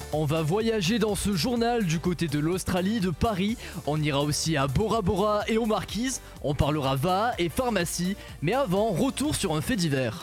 On va voyager dans ce journal du côté de l'Australie, de Paris. On ira aussi à Bora Bora et aux Marquises. On parlera VA et pharmacie. Mais avant, retour sur un fait divers.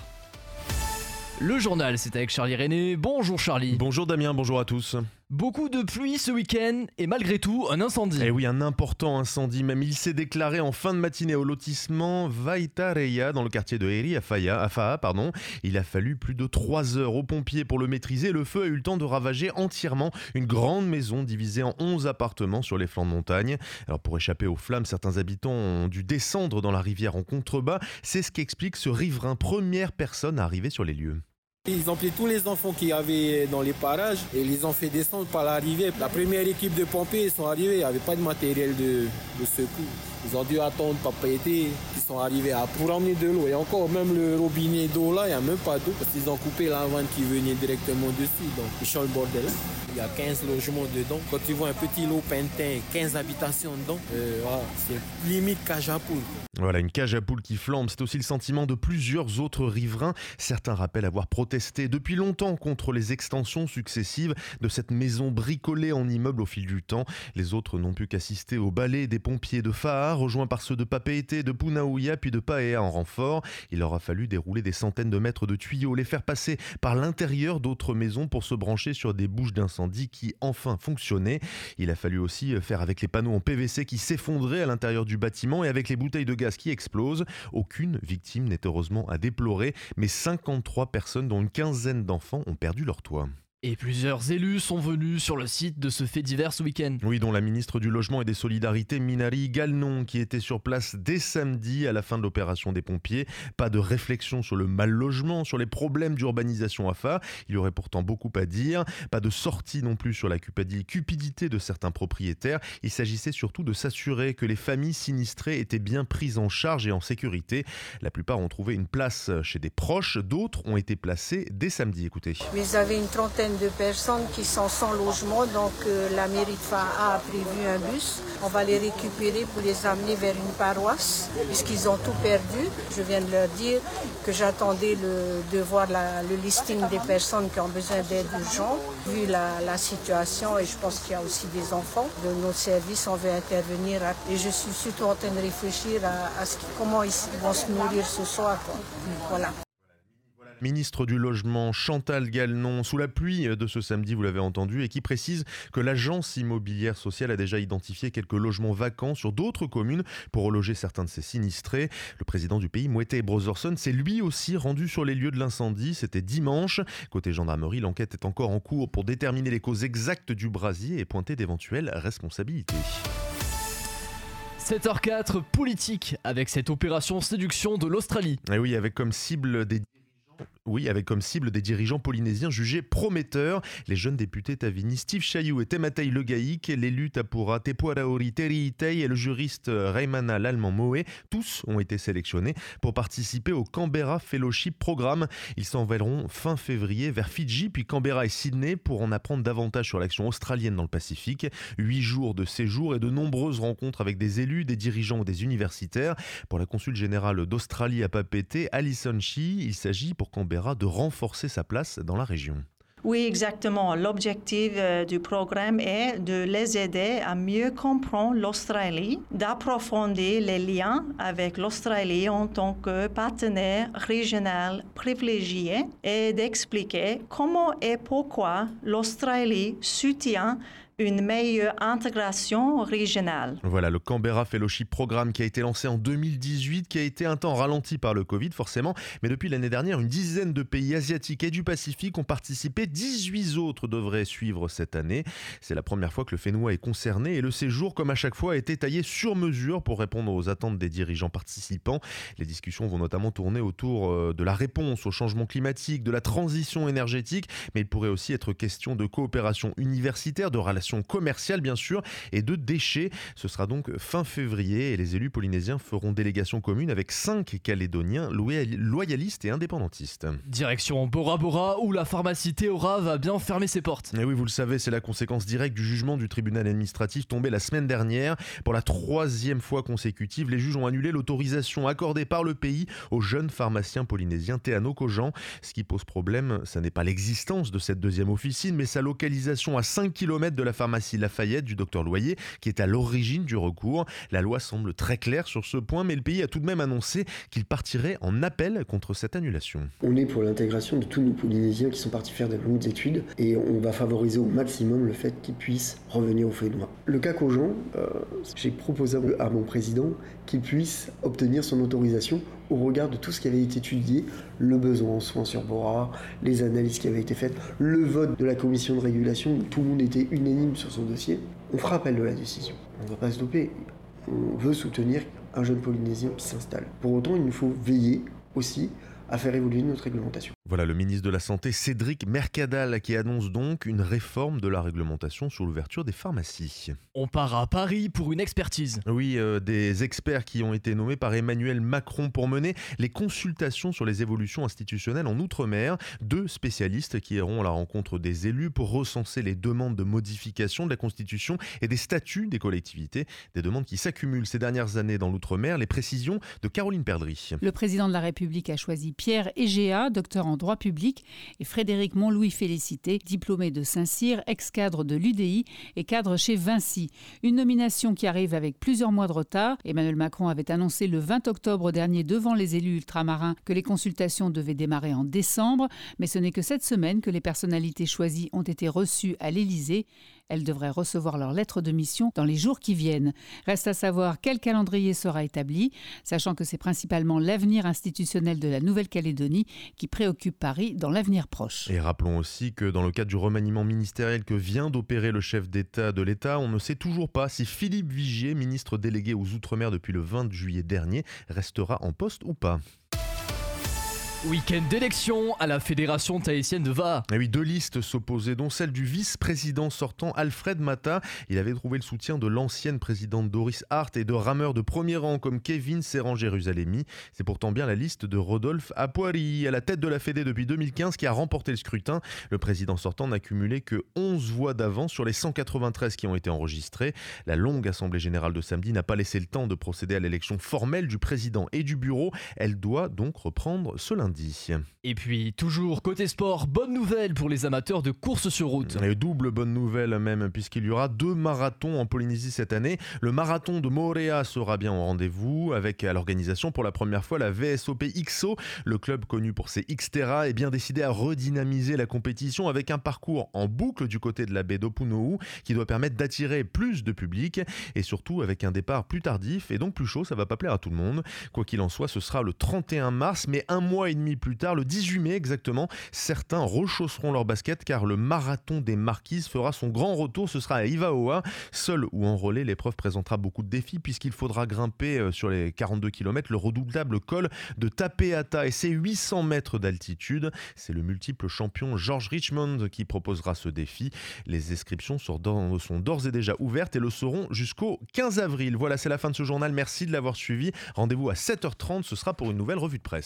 Le journal, c'est avec Charlie René. Bonjour Charlie. Bonjour Damien, bonjour à tous. Beaucoup de pluie ce week-end et malgré tout, un incendie. Eh oui, un important incendie même. Il s'est déclaré en fin de matinée au lotissement Vaitareia dans le quartier de Eri à Faa. Il a fallu plus de 3 heures aux pompiers pour le maîtriser. Le feu a eu le temps de ravager entièrement une grande maison divisée en 11 appartements sur les flancs de montagne. Alors pour échapper aux flammes, certains habitants ont dû descendre dans la rivière en contrebas. C'est ce qu'explique ce riverain, première personne à arriver sur les lieux. Ils ont pris tous les enfants qu'il y avait dans les parages et ils les ont fait descendre par la rivière. La première équipe de pompiers, ils sont arrivés, il n'y avait pas de matériel de secours. Ils ont dû attendre propriété, ils sont arrivés pour emmener de l'eau. Et encore, même le robinet d'eau là, il n'y a même pas d'eau parce qu'ils ont coupé la vanne qui venait directement dessus. Donc, ils sont le bordel. Il y a 15 logements dedans. Quand tu vois un petit lot Pentin, 15 habitations dedans, voilà, c'est limite cage à poule. Voilà, une cage à poules qui flambe, c'est aussi le sentiment de plusieurs autres riverains. Certains rappellent avoir protesté depuis longtemps contre les extensions successives de cette maison bricolée en immeuble au fil du temps. Les autres n'ont pu qu'assister au balai des pompiers de Faa, rejoints par ceux de Papeete, de Punaouia puis de Paea en renfort. Il leur a fallu dérouler des centaines de mètres de tuyaux, les faire passer par l'intérieur d'autres maisons pour se brancher sur des bouches d'incendie qui enfin fonctionnaient. Il a fallu aussi faire avec les panneaux en PVC qui s'effondraient à l'intérieur du bâtiment et avec les bouteilles de gaz qui explosent. Aucune victime n'est heureusement à déplorer, mais 53 personnes, dont une quinzaine d'enfants, ont perdu leur toit. Et plusieurs élus sont venus sur le site de ce fait divers ce week-end. Oui, dont la ministre du Logement et des Solidarités, Minari Galnon, qui était sur place dès samedi à la fin de l'opération des pompiers. Pas de réflexion sur le mal logement, sur les problèmes d'urbanisation à Faa. Il y aurait pourtant beaucoup à dire. Pas de sortie non plus sur la cupidité de certains propriétaires. Il s'agissait surtout de s'assurer que les familles sinistrées étaient bien prises en charge et en sécurité. La plupart ont trouvé une place chez des proches, d'autres ont été placés dès samedi. Écoutez. Vous avez une trentaine de personnes qui sont sans logement, donc la mairie de Faa a prévu un bus. On va les récupérer pour les amener vers une paroisse, puisqu'ils ont tout perdu. Je viens de leur dire que j'attendais de voir le listing des personnes qui ont besoin d'aide urgente, vu la situation, et je pense qu'il y a aussi des enfants. De notre service, on veut intervenir, et je suis surtout en train de réfléchir à comment ils vont se nourrir ce soir, quoi. Voilà. Ministre du Logement Chantal Galnon, sous la pluie de ce samedi, vous l'avez entendu, et qui précise que l'agence immobilière sociale a déjà identifié quelques logements vacants sur d'autres communes pour reloger certains de ses sinistrés. Le président du pays, Mwete Brotherson, s'est lui aussi rendu sur les lieux de l'incendie. C'était dimanche. Côté gendarmerie, l'enquête est encore en cours pour déterminer les causes exactes du brasier et pointer d'éventuelles responsabilités. 7h04, politique avec cette opération séduction de l'Australie. Et oui, avec comme cible des dirigeants polynésiens jugés prometteurs. Les jeunes députés Tavini, Steve Chayou et Tematei Legaïk, l'élu Tapura Tepuaraori Teriitei et le juriste Raimana l'allemand Moe, tous ont été sélectionnés pour participer au Canberra Fellowship Programme. Ils s'envoleront fin février vers Fidji, puis Canberra et Sydney pour en apprendre davantage sur l'action australienne dans le Pacifique. 8 jours de séjour et de nombreuses rencontres avec des élus, des dirigeants ou des universitaires. Pour la consul générale d'Australie à Papeete, Alison Shee, il s'agit pour Canberra de renforcer sa place dans la région. Oui, exactement. L'objectif du programme est de les aider à mieux comprendre l'Australie, d'approfondir les liens avec l'Australie en tant que partenaire régional privilégié et d'expliquer comment et pourquoi l'Australie soutient une meilleure intégration régionale. Voilà le Canberra Fellowship Programme qui a été lancé en 2018, qui a été un temps ralenti par le Covid forcément, mais depuis l'année dernière, une dizaine de pays asiatiques et du Pacifique ont participé, 18 autres devraient suivre cette année. C'est la première fois que le Fénois est concerné et le séjour, comme à chaque fois, a été taillé sur mesure pour répondre aux attentes des dirigeants participants. Les discussions vont notamment tourner autour de la réponse au changement climatique, de la transition énergétique, mais il pourrait aussi être question de coopération universitaire, de relations conversion commerciale bien sûr et de déchets. Ce sera donc fin février et les élus polynésiens feront délégation commune avec 5 Calédoniens loyalistes et indépendantistes. Direction Bora Bora où la pharmacie Théora va bien fermer ses portes. Et oui, vous le savez, c'est la conséquence directe du jugement du tribunal administratif tombé la semaine dernière. Pour la 3e fois consécutive, les juges ont annulé l'autorisation accordée par le pays au jeune pharmacien polynésien Teano Kojan. Ce qui pose problème, ce n'est pas l'existence de cette deuxième officine, mais sa localisation à 5 km de la pharmacie Lafayette du docteur Loyer, qui est à l'origine du recours. La loi semble très claire sur ce point, mais le pays a tout de même annoncé qu'il partirait en appel contre cette annulation. On est pour l'intégration de tous nos Polynésiens qui sont partis faire de longues études et on va favoriser au maximum le fait qu'ils puissent revenir aux feuilles noires. Le cas Kojan, j'ai proposé à mon président qu'il puisse obtenir son autorisation au regard de tout ce qui avait été étudié, le besoin en soins sur Bora, les analyses qui avaient été faites, le vote de la commission de régulation, où tout le monde était unanime sur son dossier. On fera appel de la décision. On ne va pas se doper. On veut soutenir un jeune Polynésien qui s'installe. Pour autant, il nous faut veiller aussi à faire évoluer notre réglementation. Voilà le ministre de la Santé Cédric Mercadal qui annonce donc une réforme de la réglementation sur l'ouverture des pharmacies. On part à Paris pour une expertise. Oui, des experts qui ont été nommés par Emmanuel Macron pour mener les consultations sur les évolutions institutionnelles en Outre-mer. 2 spécialistes qui iront à la rencontre des élus pour recenser les demandes de modification de la Constitution et des statuts des collectivités. Des demandes qui s'accumulent ces dernières années dans l'Outre-mer. Les précisions de Caroline Perdry. Le président de la République a choisi Pierre Egea, docteur en droit public, et Frédéric Montlouis Félicité, diplômé de Saint-Cyr, ex-cadre de l'UDI et cadre chez Vinci. Une nomination qui arrive avec plusieurs mois de retard. Emmanuel Macron avait annoncé le 20 octobre dernier devant les élus ultramarins que les consultations devaient démarrer en décembre, mais ce n'est que cette semaine que les personnalités choisies ont été reçues à l'Élysée. Elles devraient recevoir leur lettre de mission dans les jours qui viennent. Reste à savoir quel calendrier sera établi, sachant que c'est principalement l'avenir institutionnel de la Nouvelle-Calédonie qui préoccupe Paris dans l'avenir proche. Et rappelons aussi que dans le cadre du remaniement ministériel que vient d'opérer le chef d'État de l'État, on ne sait toujours pas si Philippe Vigier, ministre délégué aux Outre-mer depuis le 20 juillet dernier, restera en poste ou pas. Week-end d'élection à la Fédération tahitienne de Va'a. Et oui, 2 listes s'opposaient, dont celle du vice-président sortant Alfred Mata. Il avait trouvé le soutien de l'ancienne présidente Doris Hart et de rameurs de premier rang comme Kevin Serran-Jérusalemi. C'est pourtant bien la liste de Rodolphe Apoari, à la tête de la Fédé depuis 2015, qui a remporté le scrutin. Le président sortant n'a cumulé que 11 voix d'avance sur les 193 qui ont été enregistrées. La longue assemblée générale de samedi n'a pas laissé le temps de procéder à l'élection formelle du président et du bureau. Elle doit donc reprendre ce lundi. Et puis, toujours côté sport, bonne nouvelle pour les amateurs de course sur route. Et double bonne nouvelle même, puisqu'il y aura 2 marathons en Polynésie cette année. Le marathon de Moorea sera bien au rendez-vous, avec à l'organisation pour la première fois la VSOP XO. Le club connu pour ses Xterra est bien décidé à redynamiser la compétition avec un parcours en boucle du côté de la baie d'Opunohu qui doit permettre d'attirer plus de public et surtout avec un départ plus tardif et donc plus chaud. Ça va pas plaire à tout le monde. Quoi qu'il en soit, ce sera le 31 mars, mais un mois et demi plus tard, le 18 mai exactement, certains rechausseront leurs baskets car le marathon des Marquises fera son grand retour. Ce sera à Ivaoa. Seul ou en relais, l'épreuve présentera beaucoup de défis puisqu'il faudra grimper sur les 42 km le redoutable col de Tapeata et ses 800 mètres d'altitude. C'est le multiple champion George Richmond qui proposera ce défi. Les inscriptions sont d'ores et déjà ouvertes et le seront jusqu'au 15 avril. Voilà, c'est la fin de ce journal. Merci de l'avoir suivi. Rendez-vous à 7h30. Ce sera pour une nouvelle revue de presse.